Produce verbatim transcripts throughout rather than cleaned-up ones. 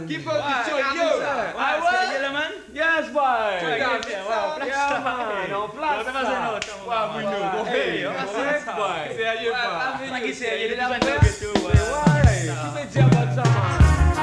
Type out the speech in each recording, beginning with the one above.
Keep on the show, yo! Ah ouais, le man? Yes, boy! Yeah, man, on place ça! Ouais, oui, nous, hey, c'est boy! Sérieux, boy! Ça qui c'est, il y a des Ouais, qui veut dire about ça, man?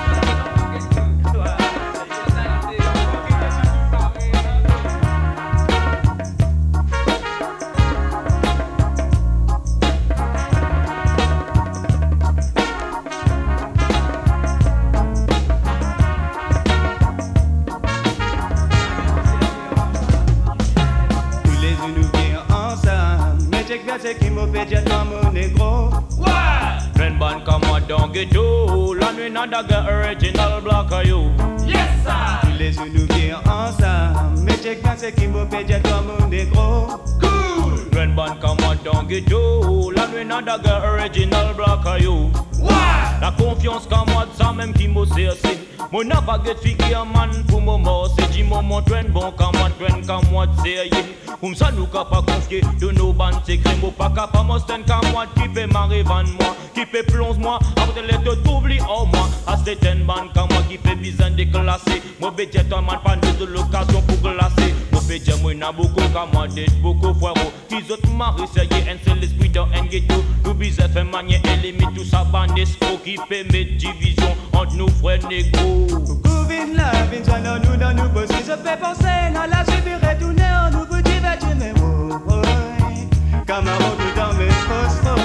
C'est qui m'a fait dire toi mon négro. Friend band come on don't get you. La nuit n'a dague original block are you. Yes, sir! Tous les jours nous viens ensemble. Mais check bien c'est qui m'a fait dire toi mon négro. Cool! Friend band come on don't get you. La nuit n'a dague original block are you. La confiance qu'en moi de ça même qui m'a serci. Moi n'a pas de figure un man pour moi c'est dit moi mon train bon quand moi train quand moi de sérieux. Comme ça nous cap pas confier de nos bandes secrets. Moi pas capable moi stand quand moi qui fait marrer van moi. Qui fait plonge moi après les deux t'oublies oh moi. À cette une bande quand moi qui fait besoin déclasser. Moi bédier toi man pas de l'occasion pour glacer. Moi bédier moi n'a beaucoup quand moi d'être beaucoup frérot. Qui autres marrer sérieux un seul esprit dans un ghetto. Nous bisous fait manier et limite tout ça bande escroc qui fait mettre division entre nous frères négros. Coucou vin là, vin soit dans nous dans nous boss. Qui se fait penser dans la suite de retourner en nous pour divertir mes mots. Camarade tout dans mes postes.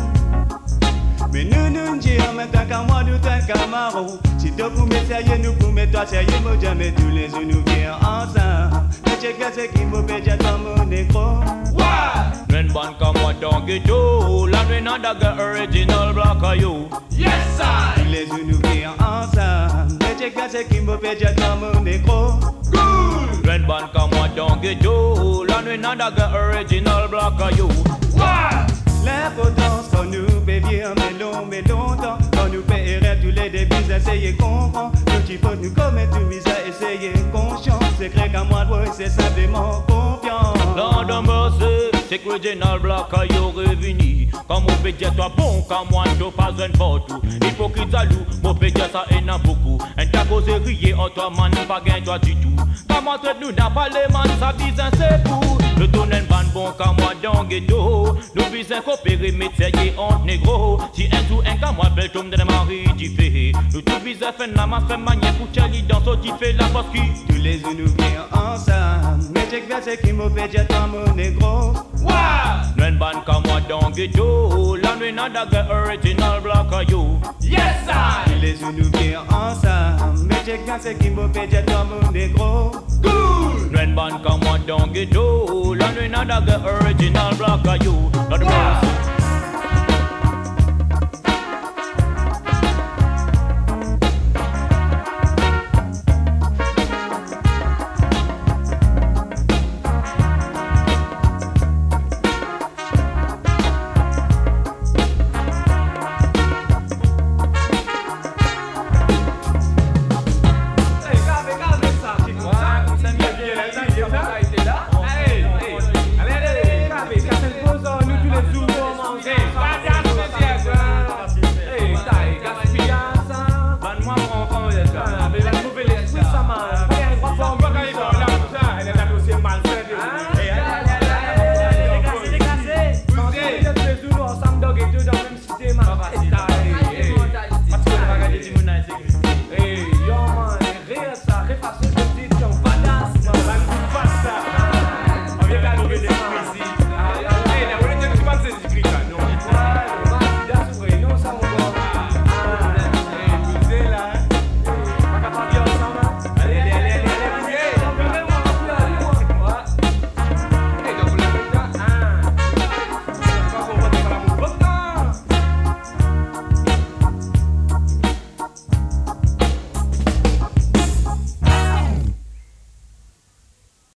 Mais nous nous disons en même temps qu'à moi nous t'es camarade. Si toi pour me sérieux nous pour mettre toi sérieux. Moi jamais tous les jours nous viens ensemble. Mais check bien c'est qui m'a fait dire toi mon négro. Men band comme moi dans ghetto. La nuit n'a dague original block are you. Yes, sir! Tous les jours nous viens ensemble. Mais check bien c'est qui m'a fait dire toi mon négro. Cool! Men band comme moi dans ghetto. La nuit n'a dague original block are you. L'importance quand nous fait bien mais long mais longtemps. Quand nous paierait tous les débits, essayez comprendre. Nous qui faut nous commettre tout misère, essayez conscience. C'est vrai qu'à moi c'est simplement confiance. Lord of mercy, c'est que original block are you revenu. Quand mon pédier toi bon, quand moi je pas un partout. Hypocrite jaloux, mon pédier ça et n'a beaucoup. Un ta cause rier, en toi man pas gain toi du tout. Quand moi traite nous n'a pas les man, ça vise un c'est pour. Le tonnerre ban bon quand moi dans ghetto. Nous visons coopérer, mais sérieux entre négro. Si un tout un quand moi belle tombe de la marie qui fait. Nous tout visons faire la masse, faire manière pour Charlie dans ce qui fait la force qui. Tous les jours nous viens ensemble. Mais check bien c'est qui m'a fait dire toi mon négro. Nous ban quand moi dans ghetto. La nuit n'a dague original block are you. Yes, sir! Tous les jours nous viens ensemble. Mais check bien c'est qui m'a fait dire toi mon négro. Cool! Nous ban quand moi dans ghetto. La nuit n'a dague original block are you. Not the